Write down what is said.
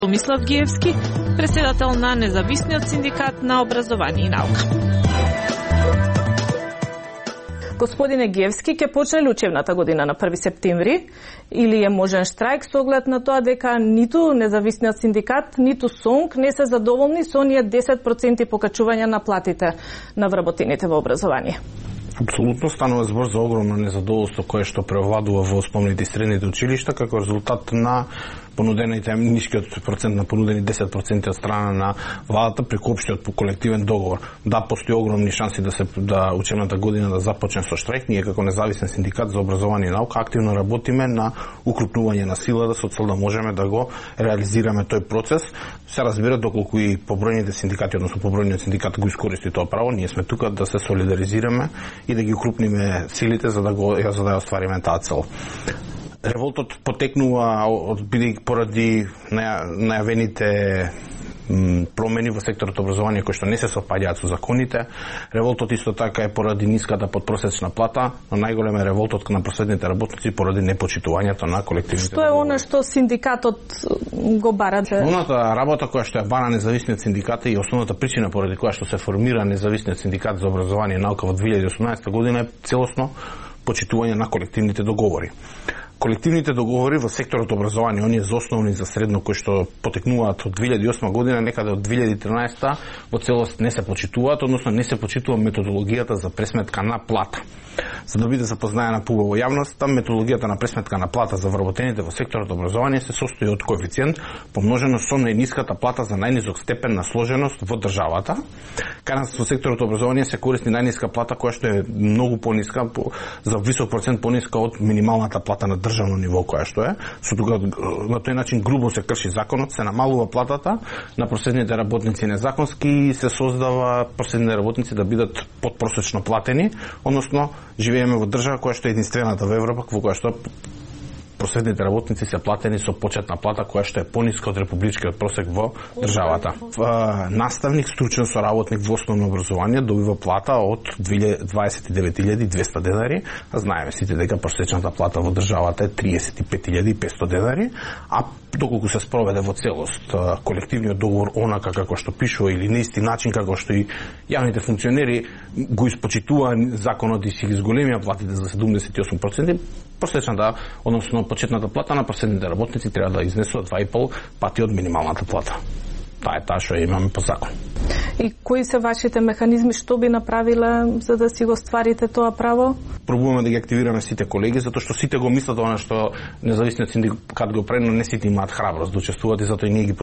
Томислав Гиевски, председател на Независниот синдикат на образование и наука. Господине Гиевски, ќе почне ли учебната година на 1 септември или е можен штрајк со оглед на тоа дека ниту Независниот синдикат, ниту СОНК не се задоволни со оние 10% покачување на платите на вработените во образование? Апсолутно станува збор за огромно незадоволство кое што превладува во основните и средните училишта како резултат на понудените нискиот процент на понудени 10% од страна на владата преку општиот колективен договор. Да, постои огромни шанси да учебната година да започне со штрајк. Ние како независен синдикат за образование и наука активно работиме на укрупнување на силата со цел да можеме да го реализираме тој процес. Се разбира доколку и побројните синдикати, односно побројниот синдикат го искористи тоа право, ние сме тука да се солидаризираме и да ги укрупниме силите за да ја оствариме таа цел. Револтот потекнува поради најавените промени во секторот образование кои што не се совпаѓаат со законите. Револтот исто така е поради ниската подпросечна плата, но најголем е револтот на просветните работници поради непочитувањето на колективните договори. Што е она што синдикатот го бара? Основната работа која што ја бара Независниот синдикат и основната причина поради која што се формира Независниот синдикат за образование и наука во 2018 година е целосно почитување на колективните договори. Колективните договори во секторот образование, оние за основни за средно кои што потекнуваат од 2008 година, некаде од 2013 во целост не се почитуваат, односно не се почитува методологијата за пресметка на плата. За да биде запознаена пубаво јавноста, методологијата на пресметка на плата за вработените во секторот образование се состои од коефициент помножено со најниската плата за најнизок степен на сложеност во државата. Кај нас во секторот образование се користи најниска плата која што е многу пониска, за висок процент пониска од минималната плата на државно ниво која што е. Со тука на тој начин грубо се крши законот, се намалува платата на просветните работници незаконски и се создава просветните работници да бидат подпросечно платени, односно живееме во држава која што е единствената во Европа во која што просветните работници се платени со почетна плата која што е пониска од републичкиот просек во државата. Наставник, стручен соработник во основно образование добива плата од 29.200 денари, а знаеме сите дека просечната плата во државата е 35.500 денари, а доколку се спроведе во целост колективниот договор онака како што пишува или на исти начин како што и јавните функционери го испочитува законот и си ги зголемија платите за 78%, просечната, односно почетната плата на просветните работници треба да изнесува 2,5 пати од минималната плата. Таа што имаме по закон. И кои се вашите механизми, што би направиле за да си го стварите тоа право? Пробуваме да ги активираме сите колеги, затоа што сите го мислат она што Независниот синдикат го прави, но не сите имаат храброст да учествуваат и затоа и ние ги